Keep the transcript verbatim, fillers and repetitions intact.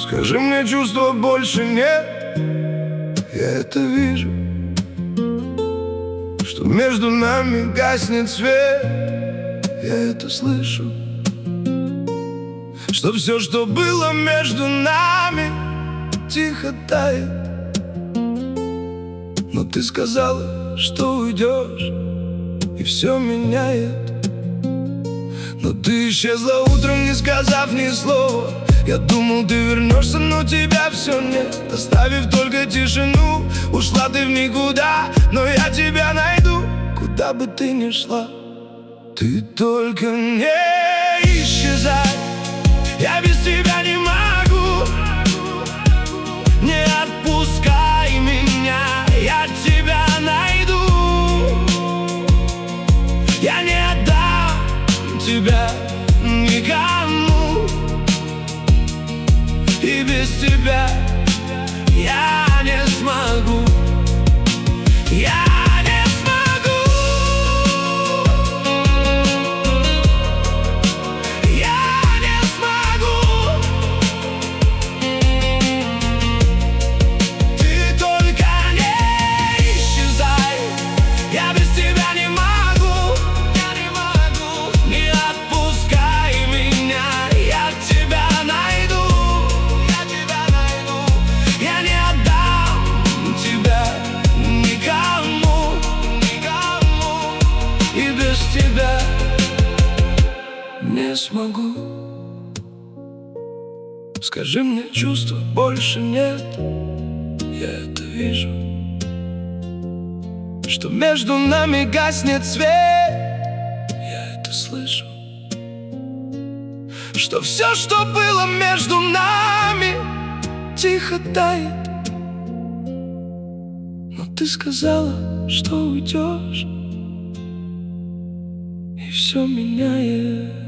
Скажи мне, чувства больше нет. Я это вижу, что между нами гаснет свет. Я это слышу, что все, что было между нами, тихо тает. Но ты сказала, что уйдешь, и все меняет. Но ты исчезла утром, не сказав ни слова. Я думал, ты вернешься, но тебя все нет. Оставив только тишину, ушла ты в никуда. Но я тебя найду, куда бы ты ни шла. Ты только не исчезай, я без тебя не могу. Не отпускай меня, я тебя найду. Я не отдам тебя никому, и без тебя я не смогу. Я не смогу. Я не смогу. Ты только не исчезай, я без тебя не могу. Я не могу. Не отпускай меня, я тебя найду. Я тебя найду. Я не отдам тебя никому, никому, и без тебя не смогу. Скажи мне, чувства больше нет. Я это вижу, что между нами гаснет свет. Я это слышу, что все, что было между нами, тихо тает. Но ты сказала, что уйдешь, и все меняет.